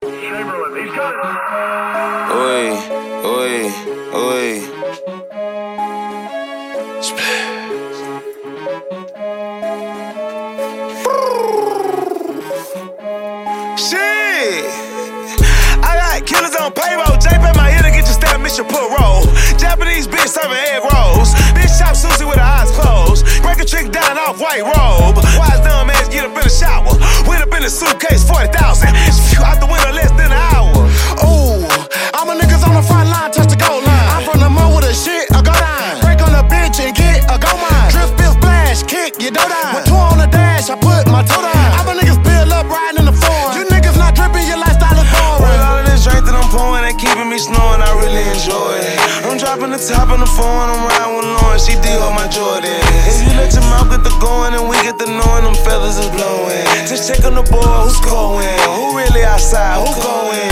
Chamberlain, he's got it. Oi, oi, oi. Shit! I got killers on payroll. J pay my ear to get your stab, mission put roll. Japanese bitch serving egg rolls. Bitch chop sushi with her eyes closed. Break a trick down off white robe. Wise dumb ass get up in the shower. Went up in the suitcase, 40,000. Out the window less than an hour. Ooh, all my niggas on the front line, touch the goal line. I'm from the mall with a shit, a go down. Break on the bench and get a go mine. Drip, spill, splash, kick, you don't die. With two on the dash, I put my toe down. All my niggas build up riding in the foreign. You niggas not dripping, your lifestyle is boring. With all of this drink that I'm pouring, they keeping me snoring, I really enjoy it. I'm dropping the top on the phone, I'm riding with Lauren, she deal with my Jordan. If you let your mouth get the going and we get the knowing, them feathers is blowing. Just check on the board, who's going? Who really outside, who going?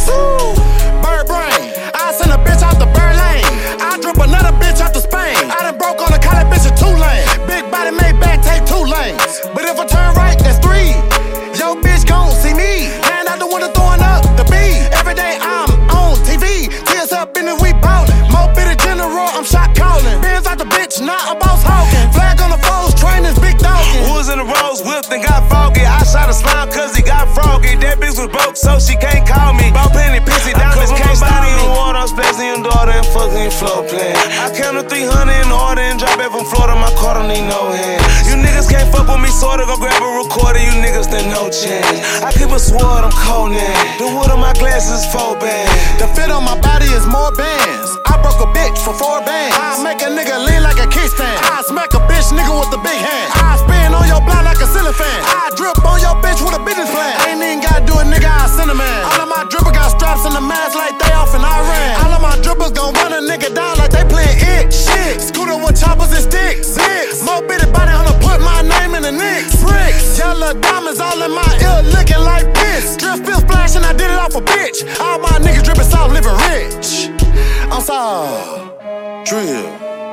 Bird brain, I send a bitch out the bird lane. I drip another bitch out to Spain. I done broke on a college bitch in 2 lanes. Big body made back, take 2 lanes. But if I turn right, that's 3. Yo, bitch gon' see me. Hand out the window throwing up the beat. Every day I'm on TV. Tears up in the we ballin'. Mo bitty general, I'm shot callin'. Bands out the bitch, not a boss hawkin'. Flag on the foes, trainers, big doggin'. Woods in the rose, whipped and got foggy. I shot a slime cause he got froggy. That bitch was broke so she can't call me. Bought plenty pissy diamonds, can't stop me. In water, I'm splashing your daughter and fucking flow plan. I count to 300 in order and drop it from Florida. My car don't need no hand. You niggas can't fuck with me, sorta. Go grab a recorder, you niggas stand no chance. I keep a sword, I'm Conan. The wood on my glasses is 4 bands. The fit on my body is more bands. I broke a bitch for 4 bands. I make a nigga lean like a kickstand. I smack a bitch nigga with a big hand. I spin on your block like a ceiling fan. I drip on your bitch with a business plan. Ain't even gotta do it, nigga, I send a man. All of my drippers got straps in the mask like they off in Iran. All of my drippers gon' run a nigga down like they playin' it. Shit, scooter with choppers and sticks. Mo bitty body, I'ma put my name in the Knicks. Bricks, yellow diamonds all in my ear looking like this. Drip, spill, splash, and I did it off a bitch. All my niggas drippin' soft, living rich. I'm sorry, drill.